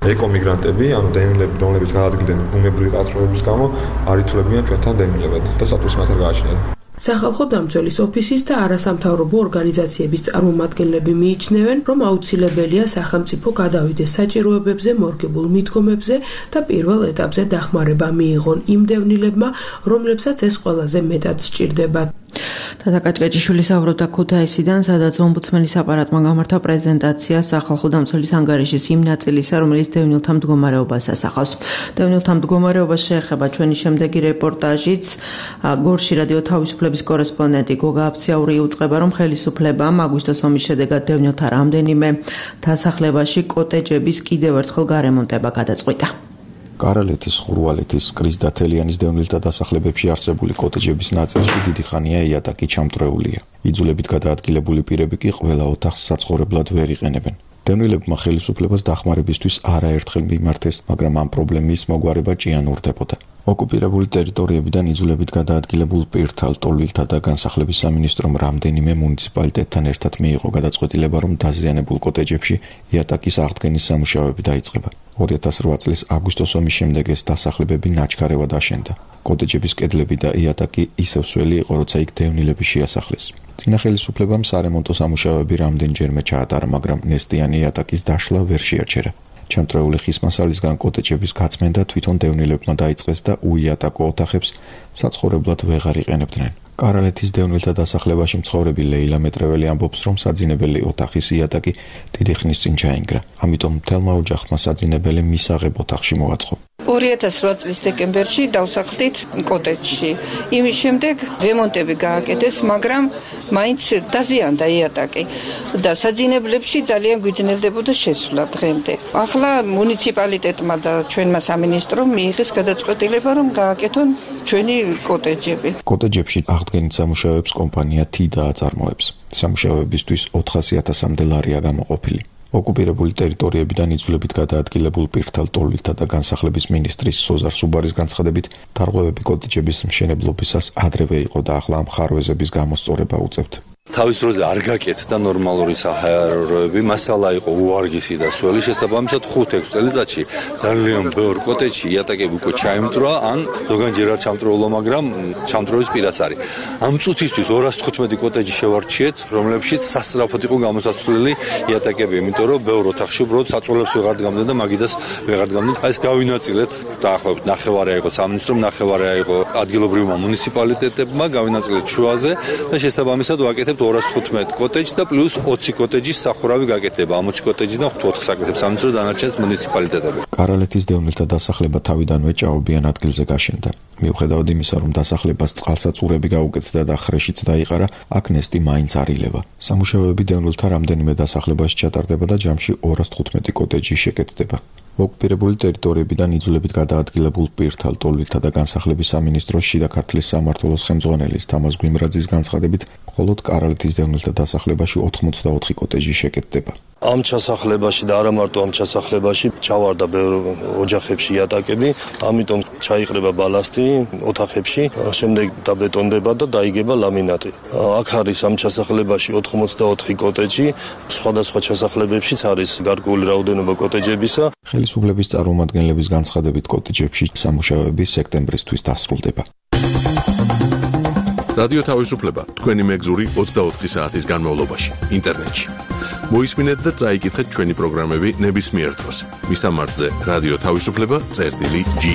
I: ეკომიგრანტები, ანუ დევნილები, რომლებიც გააძლიერდნენ ბუნებრივი კატასტროფების გამო, არ ითვლებიან ჩვენთან დევნილებად და სტატუსს მათ არ გააჩნიათ.
H: სახალხო დამცველის ოფისის და არასამთავრობო ორგანიზაციების წარმომადგენლები მიიჩნევენ, რომ აუცილებელია სახელმწიფო გადავიდეს საჭიროებებზე, მორგებულ მიდგომებზე და პირველ ეტაპზე დახმარება მიიღონ იმ დევნილებმა, რომლებსაც ეს ყველაზე მეტად სჭირდებათ.
F: თათა კაჭკაჭიშვილის საუბრობდა ქუთაისიდან, სადაც ომბუდსმენის აპარატმა გამართა პრეზენტაცია სახალხო დამცველის ანგარიშის იმ ნაწილისა, რომელიც დევნილთა მდგომარეობას ასახავს. დევნილთა მდგომარეობას შეეხება ჩვენი შემდეგი რეპორტაჟიც. გორში რადიო თავისუფლების კორესპონდენტი გოგა აფციაური იუწყება, რომ ხელისუფლებამ აგვისტოს ომის შედეგად დევნილთა რამდენიმე დასახლებაში კოტეჯების კიდევ ერთხელ გარემონტება გადაწყვიტა.
L: კარალეთის, ხურვალეთის, კრის და თელიანის დევნილთა დასახლებებში არსებული კოტეჯების ნაწილში დიდი ხანია იატაკი ჩამწრეულია. იძულებით გადაადგილებული პირები კი ყველა ოთახს საცხოვრებლად ვერ იყენებენ. დევნილებმა ხელისუფლებას დახმარებისთვის არაერთხელ მიმართეს, მაგრამ ამ პრობლემის მოგვარება ჭიანურდებოდა. ოკუპირებული ტერიტორიებიდან იძულებით გადაადგილებულ პირთა, ლტოლვილთა და განსახლების სამინისტრომ რამდენიმე მუნიციპალიტეტთან ერთად მიიღო გადაწყვეტილება, რომ დაზიანებულ კოტეჯებში იატაკის აღდგენის სამუშაოები დაიწყება. 2008 წლის აგვისტოს ომის შემდეგ ეს დასახლებები ნაჩქარევად აშენდა. კოტეჯების კედლები და იატაკი ისევ სველი იყო, როცა იქ დევნილები შეასახლეს. წინა ხელისუფლებამ სარემონტო სამუშაოები რამდენჯერმე ჩაატარა, მაგრამ ნესტიანი იატაკის დაშლა ვერ შეაჩერა. ჩამწრეული ხის მასალისგან კოტეჯების გაწმენდა თვითონ დევნილებმა დაიწყეს და უიატაკო ოთახებს საცხოვრებლად ვეღარ იყენებდნენ. კარალეთის დევნილთა დასახლებაში მცხოვრები ლეილა მეტრეველი ამბობს, რომ საძინებელი ოთახის იატაკი დიდი ხნის წინ ჩაინგრა. ამიტომ მთელმა ოჯახმა საძინებელი მისაღებ ოთახში მოაწყო.
M: 2008 წლის დეკემბერში დავსახლდით კოტეჯში. იმის შემდეგ რემონტები გააკეთეს, მაგრამ მაინც დაზიანდა იატაკი და საძინებლებში ძალიან გვიძნელდებოდა შესვლა დღემდე. ახლა მუნიციპალიტეტმა და ჩვენმა სამინისტრომ მიიღეს გადაწყვეტილება, რომ გააკეთონ ჩვენი კოტეჯები.
L: კოტეჯებში აღდგენით სამუშაოებს კომპანია TIDA აწარმოებს. სამუშაოებისთვის 400.000-მდე ლარია გამოყოფილი. ოკუპირებული ტერიტორიებიდან იძულებით გადაადგილებულ პირთა, ლტოლვილთა და განსახლების მინისტრის სოზარ სუბარის განცხადებით, დარღვევები კოტეჯების მშენებლობისას ადრევე იყო და ახლა ამ ხარვეზების გამოსწორება უწევთ.
N: თავის დროზე არ გაკეთდა ნორმალური საჰაეროები, მასალა იყო უარგისი და სველი, შესაბამისად 5-6 წელიწადში ძალიან ბევრ კოტეჯში იატაკები უკვე ჩაიმტვრა, ან ზოგადად არ ჩამტრულო, მაგრამ ჩამტროვის პირას არის. ამ წუთისთვის 215 კოტეჯი შევარჩიეთ, რომლებშიც სასწრაფოდ იყო გამოსაცვლელი იატაკები, იმიტომ რომ ბევრ ოთახში უბრალოდ საწოლებს ვეღარ დგამდნენ და მაგიდას ვეღარ დგამდნენ. აი ეს გავინაწილეთ, დაახლოებით ნახევარი აიღო სამინისტრომ, ნახევარი აიღო ადგილობრივმა მუნიციპალიტეტებმა, გავინაწილეთ შუაზე და შესაბამისად ვაკეთებთ 215 კოტეჯს და პლუს 20 კოტეჯის სახურავი გაკეთდება. ამ 20 კოტეჯიდან 4-ს აკეთებს სამინისტრო, დანარჩენს მუნიციპალიტეტები.
L: კარალეთის დევნილთა დასახლება თავიდანვე ჭაობიან ადგილზე გაშენდა. მიუხედავად იმისა, რომ დასახლებას წყალსაწურები გაუკეთდა და ხრეშიც დაიყარა, აქ ნესტი მაინც არ ილევა. სამუშაოები დევნილთა რამდენიმე დასახლებაში ჩატარდება და ჯამში 215 კოტეჯი შეკეთდება. ოკუპირებული ტერიტორიებიდან იძულებით გადაადგილებულ პირთა, ლტოლვილთა და განსახლების სამინისტროს შიდა ქართლის სამმართველოს ხელმძღვანელის თამაზ გვიმრაძის განცხადებით, მხოლოდ კარალეთის დევნილთა დასახლებაში 84 კოტეჯი შეკეთდება.
O: ამ ჩასახლებაში და არა მარტო ამ ჩასახლებაში ჩავარდა ბევრ ოჯახებში იატაკები, ამიტომ ჩაიყრება ბალასტი ოთახებში, შემდეგ დაბეტონდება და დაიგება ლამინატი. აქ არის ამ ჩასახლებაში 84 კოტეჯი, სხვადასხვა ჩასახლებებშიც არის გარკვეული რაოდენობა კოტეჯებისა.
L: ხელისუფლების წარმომადგენლების განცხადებით კოტეჯებში სამუშაოები სექტემბრისთვის დასრულდება.
A: რადიო თავისუფლება თქვენი მეგზური 24 საათის განმავლობაში ინტერნეტში. მოისმინეთ და წაიკითხეთ ჩვენი პროგრამები ნებისმიერ დროს. მისამართზე რადიო თავისუფლება.ge.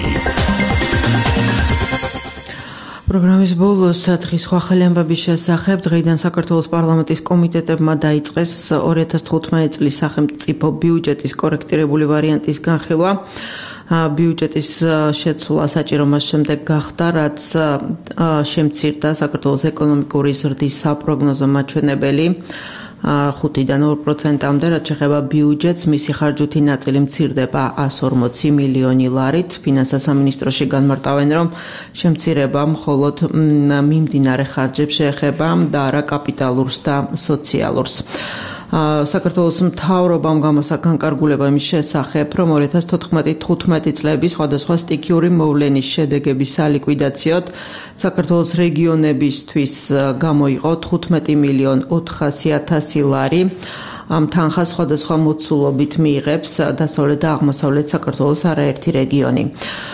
F: პროგრამის ბოლოს სათხის სხვა ახალი ამბების შესახებ დღეიდან საქართველოს პარლამენტის კომიტეტებმა დაიწყეს 2015 წლის სახელმწიფო ბიუჯეტის კორექტირებული ვარიანტის განხილვა. ბიუჯეტის შეცვლა საჭირო მას შემდეგ გახდა, რაც შემცირდა საქართველოს ეკონომიკური ზრდის საპროგნოზო მაჩვენებელი 5-დან 2%-მდე, რაც შეეხება ბიუჯეტს, მისი ხარჯვითი ნაწილი მცირდება 140 მილიონი ლარით. ფინანსთა სამინისტროში განმარტავენ, რომ შემცირება მხოლოდ მიმდინარე ხარჯებს შეეხება და არა კაპიტალურს და სოციალურს. საქართველოს მთავრობამ გამოსცა განკარგულება იმის შესახებ, რომ 2014-15 წლების სხვადასხვა სტიქიური მოვლენის შედეგების სალიკვიდაციოდ საქართველოს რეგიონებისთვის გამოიყო 15.400.000 ლარი. ამ თანხას სხვადასხვა მოცულობით მიიღებს დასავლეთ და აღმოსავლეთ საქართველოს არაერთი რეგიონი.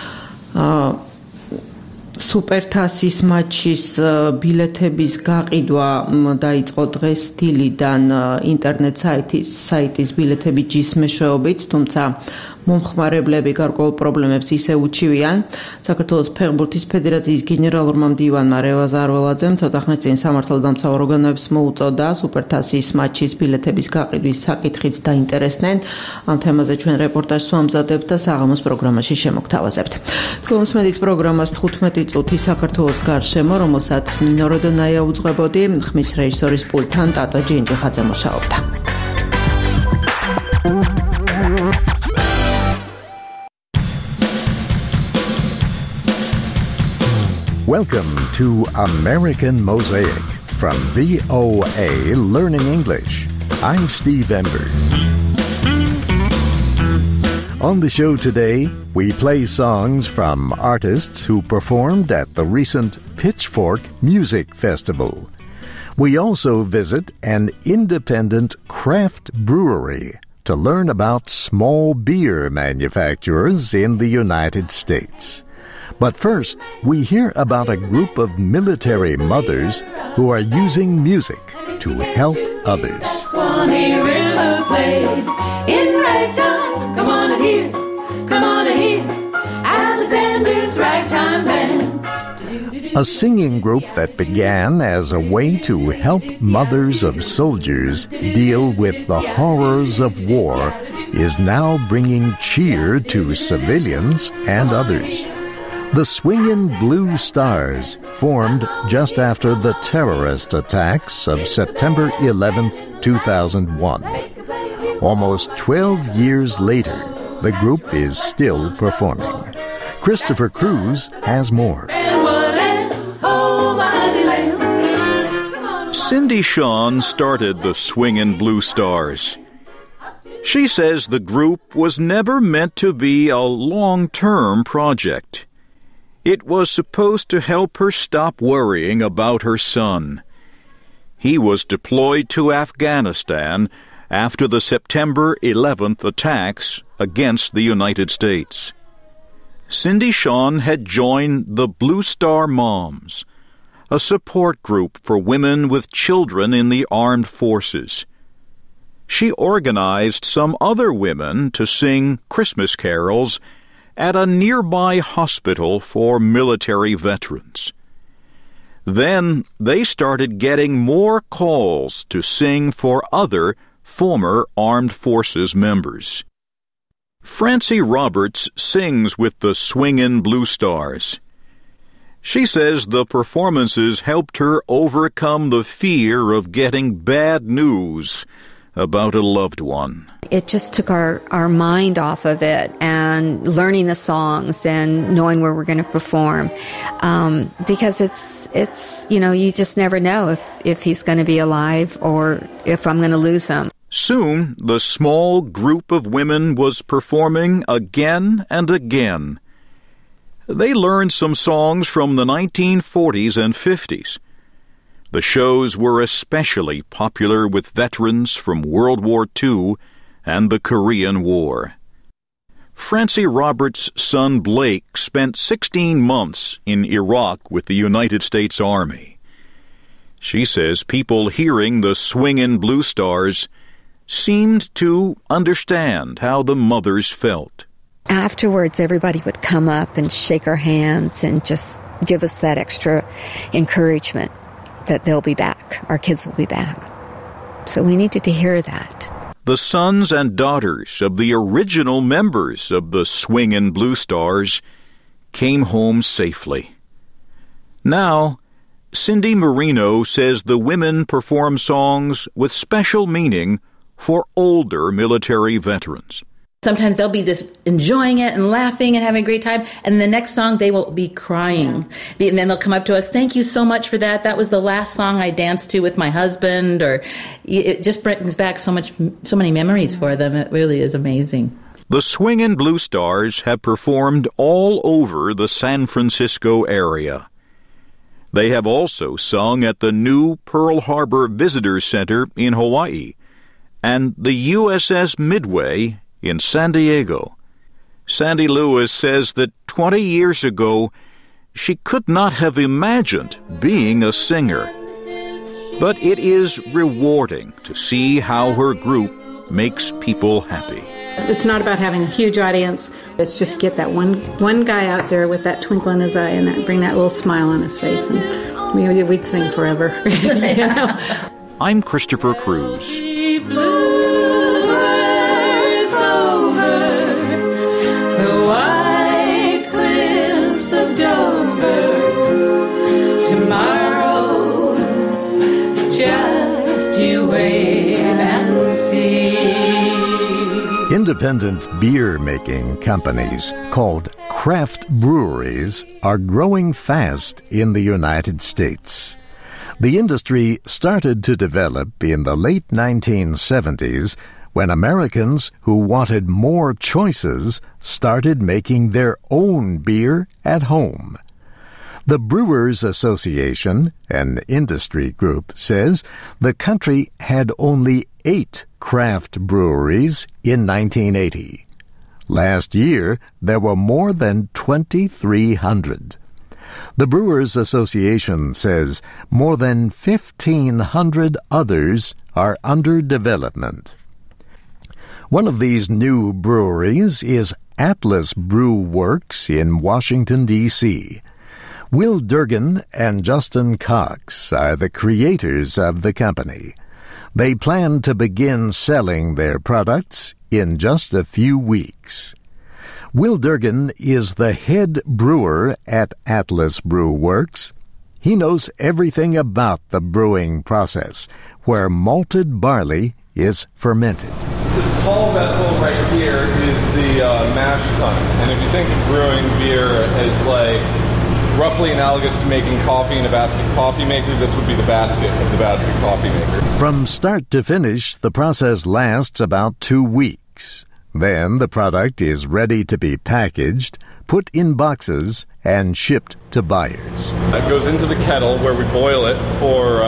F: სუპერთასის მატჩის ბილეთების გაყიდვა დაიწყო დღეს დილიდან ინტერნეტ საიტის ბილეთების ჯის მეშვეობით, თუმცა მომხმარებლები გარკვეულ პრობლემებს ისე უჩივიან. საქართველოს ფეხბურთის ფედერაციის გენერალურმა მდივანმა რევაზ არველაძემ ცოტა ხნის წინ სამართალდამცავ ორგანოებს მოუწოდა სუპერთასის მატჩის ბილეთების გაყიდვის საკითხით დაინტერესდნენ. ამ თემაზე ჩვენ რეპორტაჟს ვამზადებთ და საღამოს პროგრამაში შემოგთავაზებთ. თქვენ უსმენთ პროგრამას 15 წუთი საქართველოს გარშემო, რომელსაც ნინო როდონაია უძღვებოდი, ხმის რეჟისორის პულტთან ტატო ჯინჯიხაძე მუშაობდა.
P: Welcome to American Mosaic from VOA Learning English. I'm Steve Ember. On the show today, we play songs from artists who performed at the recent Pitchfork Music Festival. We also visit an independent craft brewery to learn about small beer manufacturers in the United States. But first, we hear about a group of military mothers who are using music to help others.
Q: Swanee River played in ragtime. Come on and hear, come on and hear Alexander's ragtime band.
P: A singing group that began as a way to help mothers of soldiers deal with the horrors of war is now bringing cheer to civilians and others. The Swingin' Blue Stars formed just after the terrorist attacks of September 11, 2001. Almost 12 years later, the group is still performing. Christopher Cruz has more.
R: Cindy Shawn started the Swingin' Blue Stars. She says the group was never meant to be a long-term project. It was supposed to help her stop worrying about her son. He was deployed to Afghanistan after the September 11th attacks against the United States. Cindy Shawn had joined the Blue Star Moms, a support group for women with children in the armed forces. She organized some other women to sing Christmas carols at a nearby hospital for military veterans. Then they started getting more calls to sing for other former armed forces members. Francie Roberts sings with the Swingin' Blue Stars. She says the performances helped her overcome the fear of getting bad news about a loved one.
S: It just took our mind off of it and learning the songs and knowing where we're going to perform. Because it's you just never know if he's going to be alive or if I'm going to lose him.
R: Soon, the small group of women was performing again and again. They learned some songs from the 1940s and 50s. The shows were especially popular with veterans from World War II and the Korean War. Francie Roberts' son Blake spent 16 months in Iraq with the United States Army. She says people hearing the Swingin' Blue Stars seemed to understand how the mothers felt.
S: Afterwards, everybody would come up and shake our hands and just give us that extra encouragement that they'll be back, our kids will be back. So we needed to hear that.
R: The sons and daughters of the original members of the Swingin' Blue Stars came home safely. Now, Cindy Marino says the women perform songs with special meaning for older military veterans.
T: Sometimes they'll be just enjoying it and laughing and having a great time, and the next song they will be crying. And then they'll come up to us, "Thank you so much for that. That was the last song I danced to with my husband," or it just brings back so many memories for them. It really is amazing.
R: The Swingin' Blue Stars have performed all over the San Francisco area. They have also sung at the new Pearl Harbor Visitor Center in Hawaii and the USS Midway in San Diego. Sandy Lewis says that 20 years ago, she could not have imagined being a singer. But it is rewarding to see how her group makes people happy.
U: It's not about having a huge audience. It's just get that one guy out there with that twinkle in his eye and bring that little smile on his face, and we'd sing forever. You know?
R: I'm Christopher Cruz.
Q: Tomorrow, just you wait and see.
P: Independent beer-making companies called craft breweries are growing fast in the United States. The industry started to develop in the late 1970s when Americans who wanted more choices started making their own beer at home. The Brewers Association, an industry group, says the country had only 8 craft breweries in 1980. Last year, there were more than 2,300. The Brewers Association says more than 1,500 others are under development. One of these new breweries is Atlas Brew Works in Washington, D.C., Will Durgan and Justin Cox are the creators of the company. They plan to begin selling their products in just a few weeks. Will Durgan is the head brewer at Atlas Brew Works. He knows everything about the brewing process, where malted barley is fermented.
I: This tall vessel right here is the mash tun. And if you think of brewing beer as like roughly analogous to making coffee in a basket coffee maker, this would be the basket of the basket coffee maker.
P: From start to finish, the process lasts about 2 weeks. Then the product is ready to be packaged, put in boxes, and shipped to buyers.
I: It goes into the kettle where we boil it for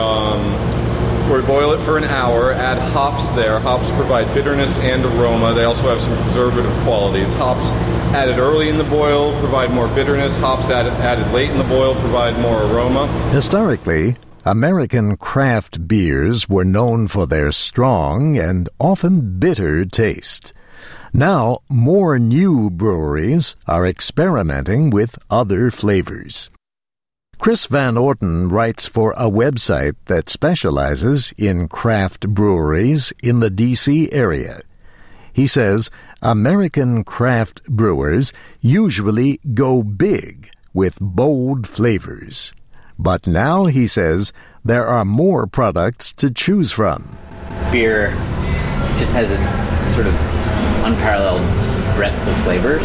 I: an hour, add hops there. Hops provide bitterness and aroma. They also have some preservative qualities. Hops added early in the boil provide more bitterness. Hops added late in the boil provide more aroma.
P: Historically, American craft beers were known for their strong and often bitter taste. Now, more new breweries are experimenting with other flavors. Chris Van Orten writes for a website that specializes in craft breweries in the D.C. area. He says American craft brewers usually go big with bold flavors. But now, he says, there are more products to choose from.
V: Beer just has a sort of unparalleled breadth of flavors.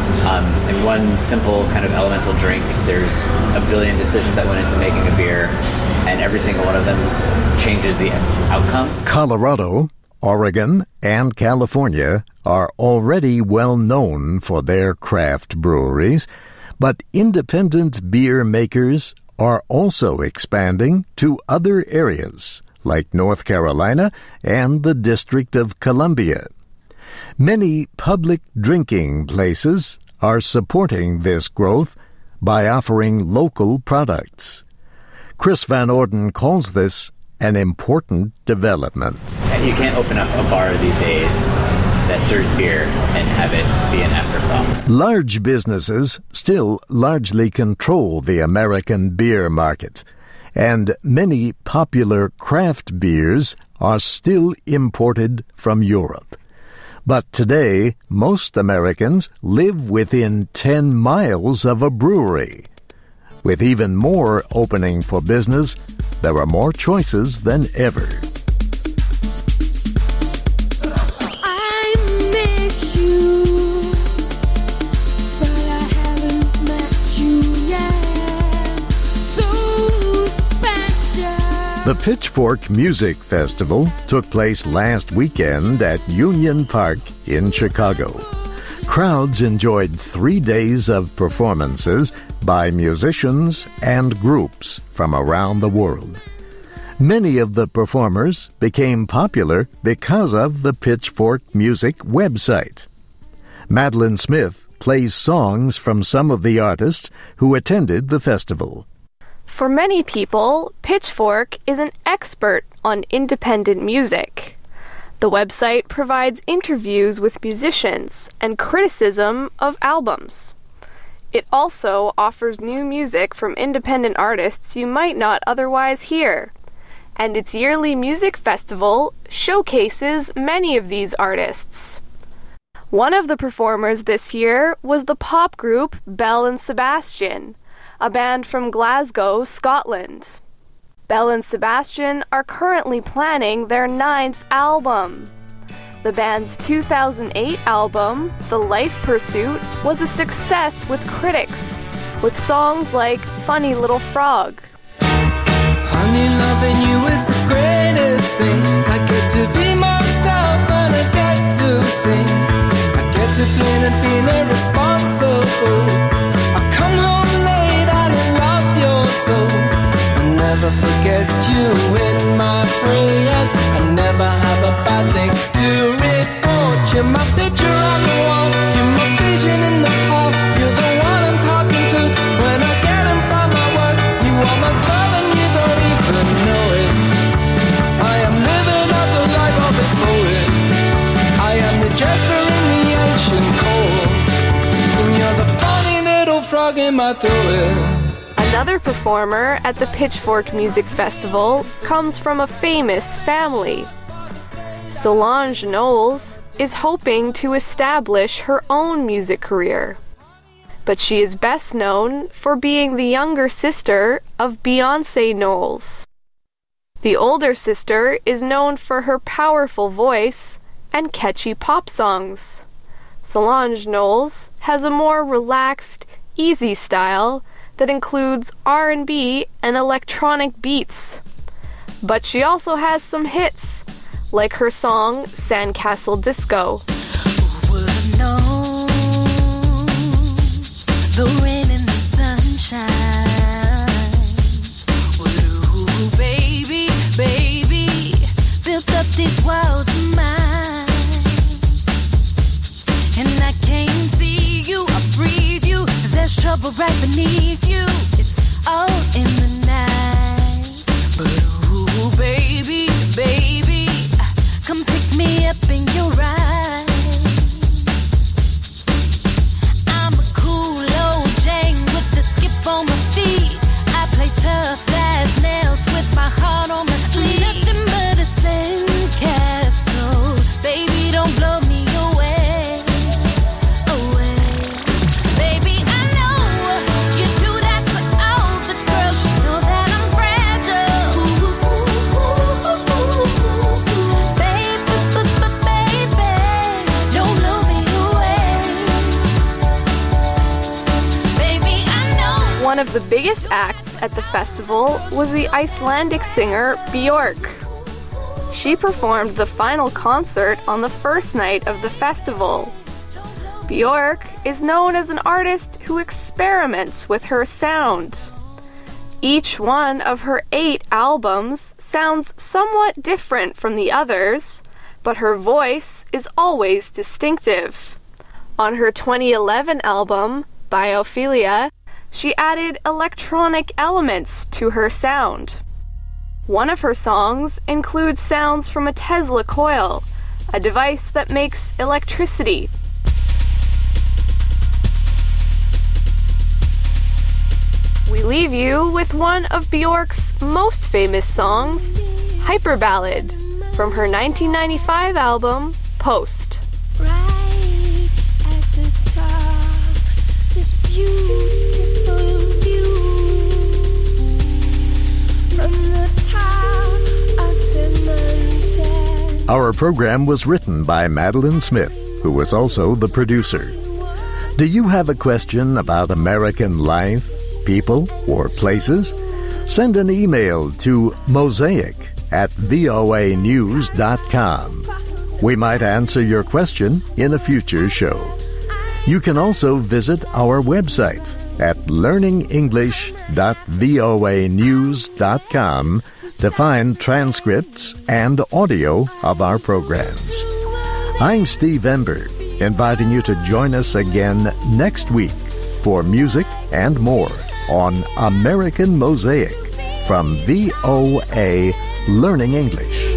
V: In one simple kind of elemental drink, there's a billion decisions that went into making a beer, and every single one of them changes the outcome.
P: Colorado, Oregon, and California are already well known for their craft breweries, but independent beer makers are also expanding to other areas, like North Carolina and the District of Columbia. Many public drinking places are supporting this growth by offering local products. Chris Van Orten calls this an important development.
V: You can't open up a bar these days that serves beer and have it be an afterthought.
P: Large businesses still largely control the American beer market, and many popular craft beers are still imported from Europe. But today, most Americans live within 10 miles of a brewery. With even more opening for business, there are more choices than ever.
Q: I miss you, but I haven't met you yet. So special.
P: The Pitchfork Music Festival took place last weekend at Union Park in Chicago. Crowds enjoyed 3 days of performances by musicians and groups from around the world. Many of the performers became popular because of the Pitchfork Music website. Madeline Smith plays songs from some of the artists who attended the festival.
B: For many people, Pitchfork is an expert on independent music. The website provides interviews with musicians and criticism of albums. It also offers new music from independent artists you might not otherwise hear. And its yearly music festival showcases many of these artists. One of the performers this year was the pop group Belle and Sebastian, a band from Glasgow, Scotland. Belle and Sebastian are currently planning their 9th album. The band's 2008 album, The Life Pursuit, was a success with critics, with songs like Funny Little Frog.
D: Honey, loving you is the greatest thing. I get to be myself and I get to sing. I get to play and being irresponsible. I come home late and I love your soul. I never forget you in my prayers. I never have a bad thing to report. You're my picture on the wall. You're my vision in the hall. You're the one I'm talking to when I get in from my work. You are my girl and you don't even know it. I am living out the life of a poet. I am the jester in the ancient cold. And you're the funny little frog in my throat.
B: Another performer at the Pitchfork Music Festival comes from a famous family. Solange Knowles is hoping to establish her own music career. But she is best known for being the younger sister of Beyoncé Knowles. The older sister is known for her powerful voice and catchy pop songs. Solange Knowles has a more relaxed, easy style that includes R&B and electronic beats. But she also has some hits, like her song Sandcastle Disco.
C: Who would have known the rain and the sunshine? Ooh, baby, baby, built up these walls of mine. And I can't see you, I breathe you, 'cause there's trouble right beneath you. It's all in the night. But ooh, baby, baby, come pick me up in your ride. I'm a cool old Jane with the skip on my feet. I play tough as nails with my heart on my sleeve. Nothing but a sandcastle. Baby, don't blow me away. Baby, I know you do that for all the girls. You know that I'm fragile. Don't blow me away. Baby, I know.
B: One of the biggest acts at the festival was the Icelandic singer Björk. She performed the final concert on the first night of the festival. Björk is known as an artist who experiments with her sound. Each one of her 8 albums sounds somewhat different from the others, but her voice is always distinctive. On her 2011 album, Biophilia, she added electronic elements to her sound. One of her songs includes sounds from a Tesla coil, a device that makes electricity. We leave you with one of Björk's most famous songs, Hyper Ballad, from her 1995 album, Post.
C: Right at the top, this beautiful view from the top of the mountain.
P: Our program was written by Madeline Smith, who was also the producer. Do you have a question about American life, people, or places? Send an email to mosaic@voanews.com. We might answer your question in a future show. You can also visit our website, at learningenglish.voanews.com to find transcripts and audio of our programs. I'm Steve Ember, inviting you to join us again next week for music and more on American Mosaic from VOA Learning English.